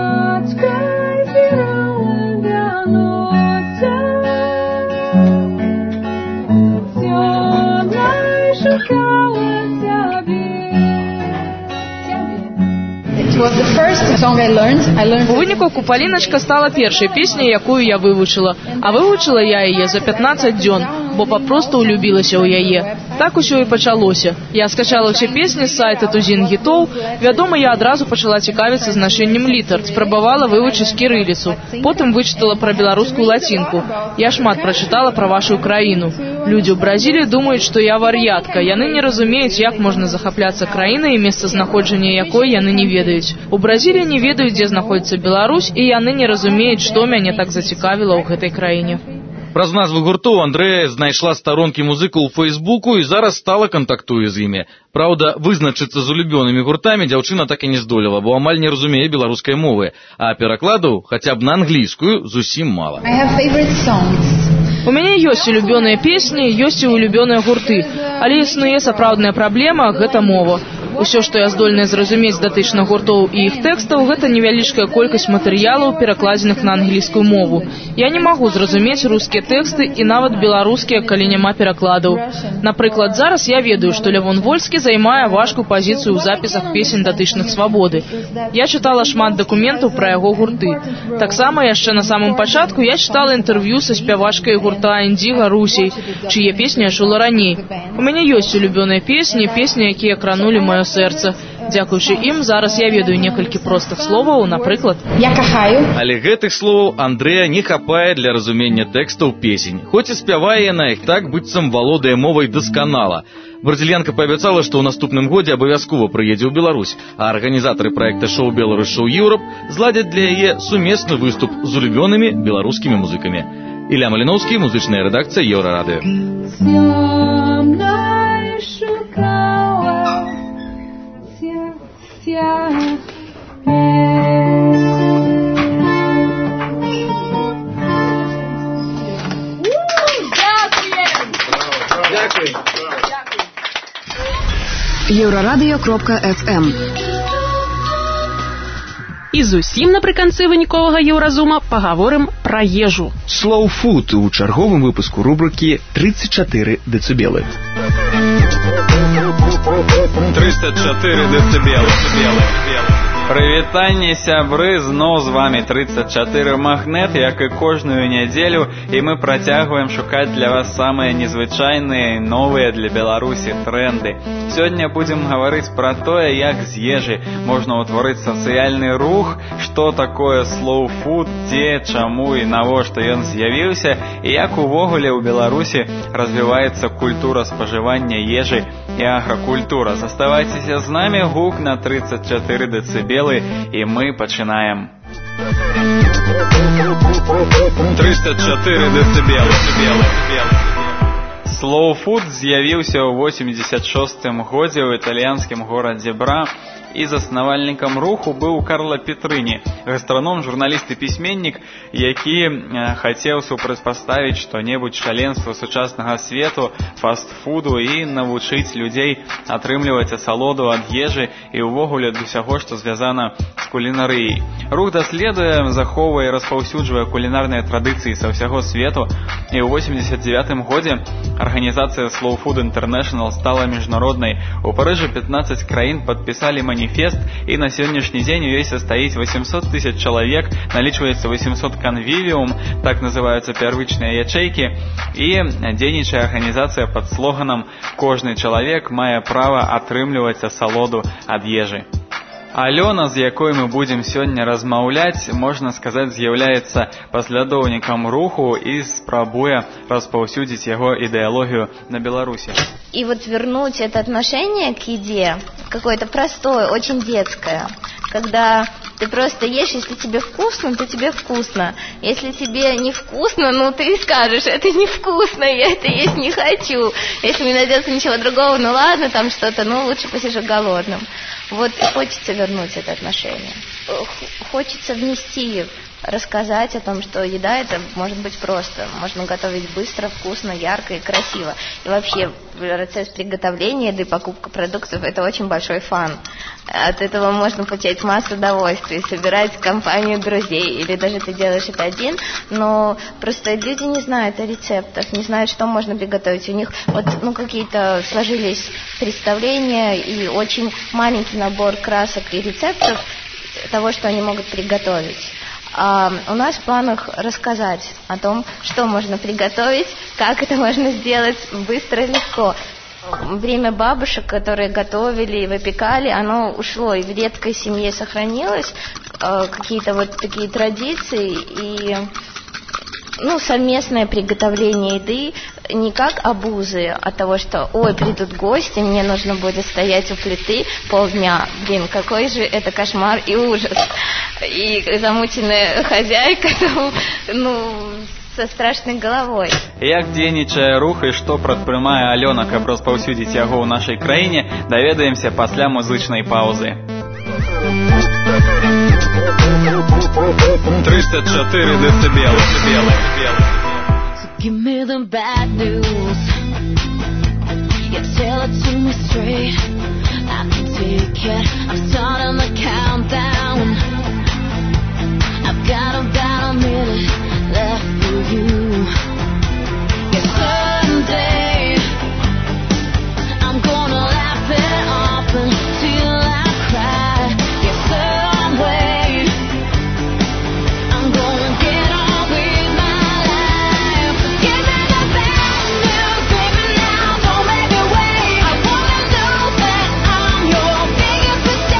У выніку «Купаліначка» стала першай песняй, якую я вывучыла. А вывучыла я яе за 15 дзён, бо папросту ўлюбілася ў яе. Так усё і пачалося. Я скачала ўсе песні з сайта Тузін Гітоў. Вядома, я адразу пачала цікавіцца значэннем літар, спрабавала вывучыць кірыліцу, потым вычытала пра беларускую лацінку. Я шмат прачытала пра вашу краіну. Людзі ў Бразіліі думаюць, што я вар'ятка. Яны не разумеюць, як можна захапляцца краінай, месцазнаходжання якой яны не ведаюць. У Бразіліі не ведаюць, дзе знаходзіцца Беларусь, і яны не разумеюць, што мяне так зацікавіла ў гэтай краіне. Праз назвы гуртоў Андрэя знайшла старонкі музыкаў у Фейсбуку і зараз стала кантактуе з імі. Праўда, вызначыцца з улюбёнымі гуртамі дзяўчына так і не здолела, бо амаль не разумее беларускай мовы, а перакладаў хаця б на англійскую зусім мала. У мяне ёсць улюбёныя песні, ёсць і улюбёныя гурты, але існуе сапраўдная праблема — гэта мова. Усё, што я здольная зразумець датычна гуртоў і іх тэкстаў, гэта невялічкая колькасць матэрыялаў, перакладзеных на англійскую мову. Я не магу зразумець рускія тэксты і нават беларускія, калі няма перакладаў. Напрыклад, зараз я ведаю, што Лявон Вольскі займае важкую пазіцыю ў запісах песень датычных свабоды. Я чытала шмат дакументаў пра яго гурты. Таксама яшчэ на самым пачатку я чытала інтэрв'ю са спявачкай гурта «Індзіга» Русей, чые песні я чула раней. У мяне ёсць улюбёныя песні, якія кранулі маё сэрца. Дзякуючы ім зараз я ведаю некалькі простых словаў, напрыклад, я кахаю. Але гэтых словаў Андрэя не хапае для разумення тэкстаў песень, хоць і спявае яна іх так, быццам валодае мовай дасканала. Бразільянка паабяцала, што ў наступным годзе абавязкова прыедзе ў Беларусь, а арганізатары праекта «Шоу Беларусь Шоу Europe» зладзяць для яе сумесны выступ з улюбёнымі беларускімі музыкамі. Ілля Маліноўскі, музычная рэдакцыя Еўрарадыё. Еўрарадыё.FM. І зусім напрыканцы выніковага еўразума пагаворым пра ежу. Slow Food у чарговым выпуску рубрыкі 34 дэцыбелы. 34 дэцыбелы. Прывітанне, сябры, зноў з вамі 34 Магнет, як і кожную нядзелю, і мы працягваем шукаць для вас самыя незвычайныя і новыя для Беларусі тренды. Сёння будзем гаварыць пра тое, як з ежы можна ўтварыць сацыяльны рух, што такое slow food, дзе, чаму і навошта ён з'явіўся, і як увогуле ў Беларусі развіваецца культура спажывання ежы і агракультура. Заставайцеся з намі, гук на 34 дэцыбелы, і мы пачынаем. 34 дэцыбелы. Slow food з'явіўся ў 86-м годзе ў італьянскім горадзе Бра, і заснавальнікам руху быў Карло Петрыні, гастраном, журналіст і пісьменнік, які хацеў супрацьпаставіць што-небудзь шаленства сучаснага свету, фастфуду і навучыць людзей атрымліваць асалоду ад ежы і ўвогуле ад усяго, што звязана з кулінарыяй. Рух даследуе, захоўвае і распаўсюджвае кулінарныя традыцыі са ўсяго свету, і ў 89-м годзе арганізацыя Slow Food International стала міжнароднай. У Парыжы 15 краін падпісалі маніфест, і на сённяшні дзень у ёй састаіць 800 000 чалавек, налічваецца 800 канвівіум, так называюцца первычныя ячэйкі, і дзейнічае арганізацыя пад слоганам «Кожны чалавек мае права атрымліваць асалоду ад ежы». Алёна, з якой мы будзем сёння размаўляць, можна сказаць, з'яўляецца паслядоўнікам руху і спрабуе распаўсюдзіць яго ідэалогію на Беларусі. И вот вернуть это отношение к еде, какое-то простое, очень детское, когда ты просто ешь, если тебе вкусно, то тебе вкусно. Если тебе невкусно, ну ты скажешь, это невкусно, я это есть не хочу. Если не найдется ничего другого, ну ладно, там что-то, ну лучше посижу голодным. Вот и хочется вернуть это отношение. Хочется внести, рассказать о том, что еда это может быть просто. Можно готовить быстро, вкусно, ярко и красиво. И вообще процесс приготовления еды, покупка продуктов это очень большой фан. От этого можно получать массу удовольствия, собирать компанию друзей, или даже ты делаешь это один, но просто люди не знают рецептов, не знают, что можно приготовить. У них вот, какие-то сложились представления и очень маленький набор красок и рецептов того, что они могут приготовить. А у нас в планах рассказать о том, что можно приготовить, как это можно сделать быстро и легко. Время бабушек, которые готовили и выпекали, оно ушло, и в редкой семье сохранилось какие-то вот такие традиции и совместное приготовление еды не как обузы от того, что ой, придут гости, мне нужно будет стоять у плиты полдня. Блин, какой же это кошмар и ужас. И замученная хозяйка, со страшной головой. Як дзейнічае рух і што прадпрымае Алёна, каб распаўсюдзіць яго ў нашай краіне, даведаемся пасля музычнай паўзы. 34 дэцыбелы. Give me the bad news. You tell it to me straight. I can take it. I'm starting the countdown. I've got about a minute left for you. Yes, someday I'm gonna laugh it off until I cry. Yes, some way I'm gonna get on with my life. Give me the bad news, baby, now don't make me wait. I wanna know that I'm your biggest mistake.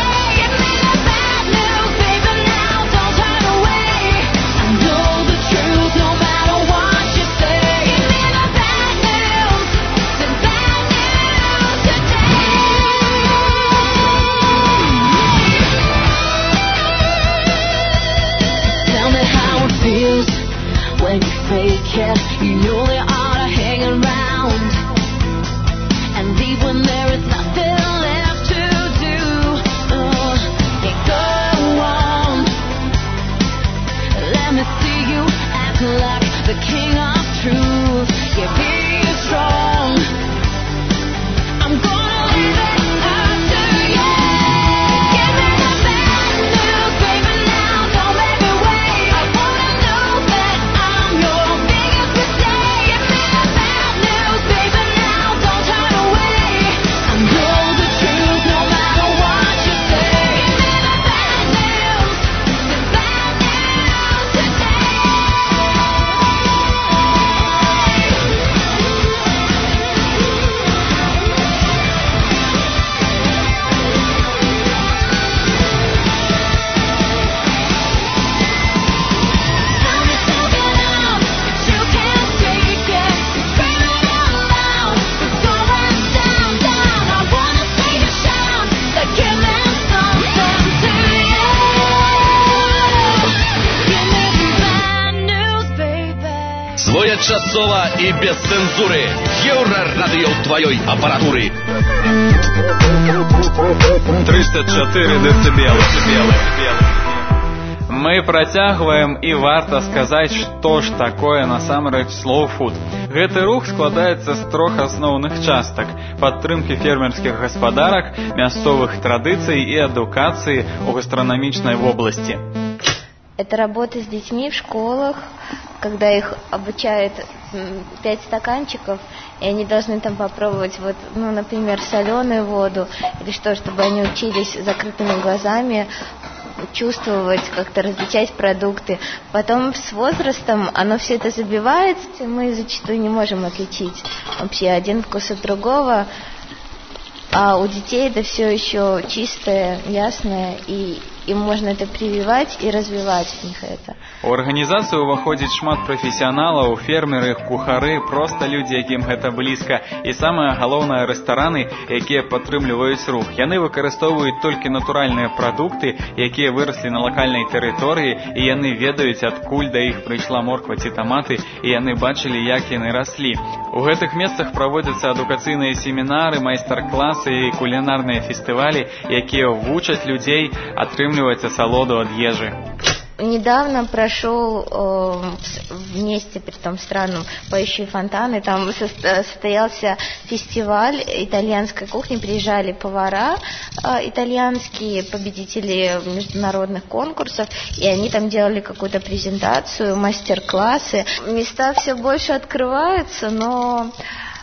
and you fake it. You only ought to hang around and leave when there is nothing left to do. Yeah, go on. Let me see you act like the king of truth. Yeah, be strong. I'm gonna leave it up to you. Give me the bad news, baby, now. Don't make me wait. I wanna know that I'm your biggest mistake. Give me the bad news, baby, now. Don't turn away. I know the truth no matter what you say. Give me the bad news, the bad news today. Своечасова и без цензуры. Еврорадио твоей аппаратуры. 304 децибелы. Мы працягваем і варта сказаць, што ж такое насамрэч slow food. Гэты рух складаецца з трох асноўных частак: падтрымкі фермерскіх гаспадарак, мясцовых традыцый і адукацыі ў гастранамічнай вобласці. Это работа с детьми в школах, когда их обучают 5 стаканчиков, и они должны там попробовать, вот, ну, например, соленую воду, или что, чтобы они учились закрытыми глазами чувствовать, как-то различать продукты. Потом с возрастом оно все это забивается, и мы зачастую не можем отличить вообще один вкус от другого, а у детей это все еще чистое, ясное, и им можно это прививать и развивать в них это. У арганізацыю ўваходзіць шмат прафесіяналаў, фермеры, кухары, проста людзі, якім гэта блізка, і самае галоўнае, рэстараны, якія падтрымліваюць рух. Яны выкарыстоўваюць толькі натуральныя прадукты, якія выраслі на лакальнай тэрыторыі, і яны ведаюць, адкуль да іх прыйшла морква ці таматы, і яны бачылі, як яны раслі. У гэтых месцах праводзяцца адукацыйныя семінары, майстар-класы і кулінарныя фестывалі, якія вучаць людзей атрымліваць асалоду ад ежы. Недавно прошел вместе, при том странном, «Поющие фонтаны», там состоялся фестиваль итальянской кухни, приезжали повара итальянские, победители международных конкурсов, и они там делали какую-то презентацию, мастер-классы. Места все больше открываются, но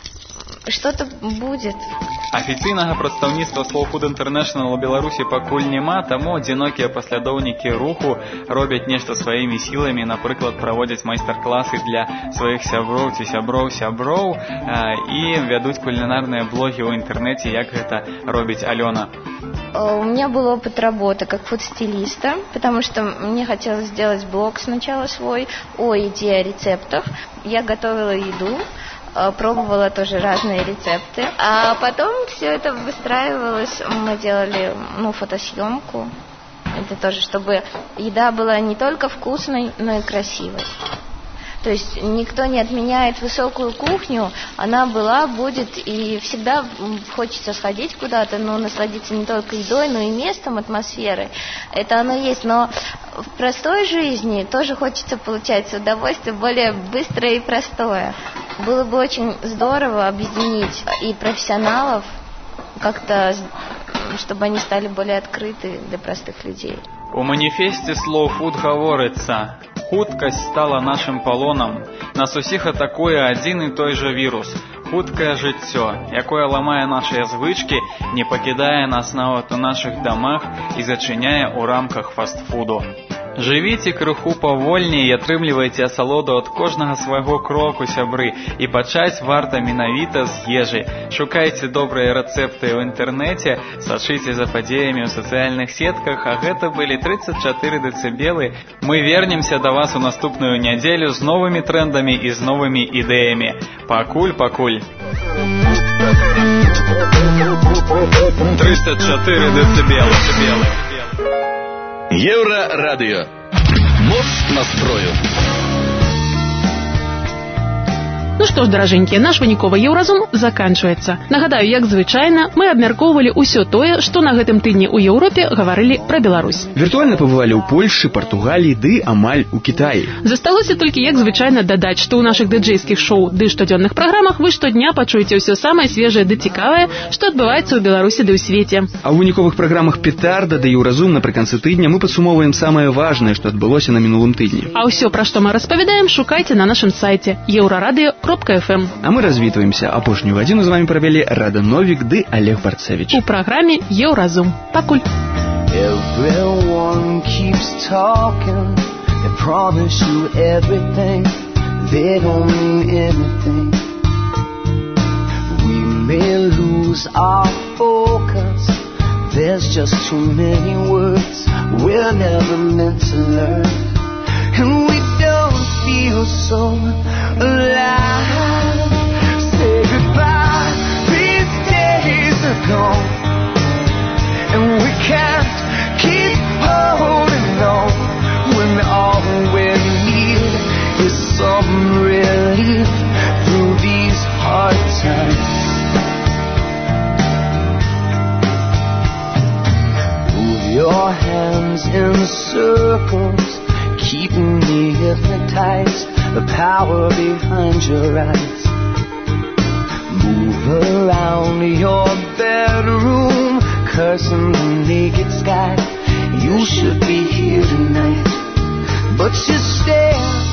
что-то будет. Афіцыйнага прадстаўніцтва Slow Food International у Беларусі пакуль няма, таму адзінокія паслядоўнікі руху робяць нешта сваімі сіламі, напрыклад, праводзяць майстар-класы для сваіх сяброў ці сяброў і вядуць кулінарныя блогі ў інтэрнэце, як гэта робіць Алёна. У меня был опыт работы как фуд-стилиста, потому что мне хотелось сделать блог сначала свой о еде, о рецептах. Я готовила еду, пробовала тоже разные рецепты, а потом все это выстраивалось, мы делали, фотосъемку, это тоже, чтобы еда была не только вкусной, но и красивой. То есть никто не отменяет высокую кухню, она была, будет, и всегда хочется сходить куда-то, насладиться не только едой, но и местом, атмосферой. Это оно есть, но в простой жизни тоже хочется получать удовольствие более быстрое и простое. Было бы очень здорово объединить и профессионалов, как-то, чтобы они стали более открыты для простых людей. У маніфесце Slow Food гаворыцца: хуткасць стала нашым палонам. Нас усіх атакуе адзін і той жа вірус. Хуткае жыццё, якое ламае нашыя звычкі, не пакідае нас нават у нашых дамах і зачыняе ў рамках фастфуду. Жывіце крыху павольней і атрымлівайце асалоду ад кожнага свайго кроку, сябры, і пачаць варта менавіта з ежы. Шукайце добрыя рэцэпты ў інтэрнэце, сачыце за падзеямі ў сацыяльных сетках, а гэта былі 34 дэцыбелы. Мы вернемся да вас у наступную нядзелю з новымі трэндамі і з новымі ідэямі. Пакуль. 304 децибела. Еврорадио. Мост настрою. што ж, даражэнькія, наш выніковы еўразум заканчваецца. Нагадаю, як звычайна, мы абмяркоўвалі ўсё тое, што на гэтым тыдні ў Еўропе гаварылі пра Беларусь. Віртуальна пабывалі ў Польшчы, Партугаліі ды амаль у Кітаі. Засталося толькі, як звычайна, дадаць, што ў нашых дыджэйскіх шоу ды штодзённых праграмах вы штодня пачуеце ўсё самае свежае ды цікавае, што адбываецца ў Беларусі ды ў свеце. А ў выніковых праграмах «Петарда» ды «Еўразум» напрыканцы тыдня мы падсумоўваем самае важнае, што адбылося на мінулым тыдні. А ўсё, пра што мы распавядаем, шукайце на нашым сайце euradio.fm. А мы развітваемся. Апошнюю гадзіну з вамі правялі Рада Новік ды Олег Барцевич. У праграме «Еўразум». Пакуль. Everyone keeps talking. They promise you everything. They don't mean anything. We may lose our focus. There's just too many words we're never meant to learn. And we don't feel so alive. Say goodbye, these days are gone. And we can't keep holding on when all we need is some relief through these hard times. Move your hands in circles, keeping me hypnotized, the power behind your eyes. Move around your bedroom, cursing the naked sky. You should be here tonight, but you stare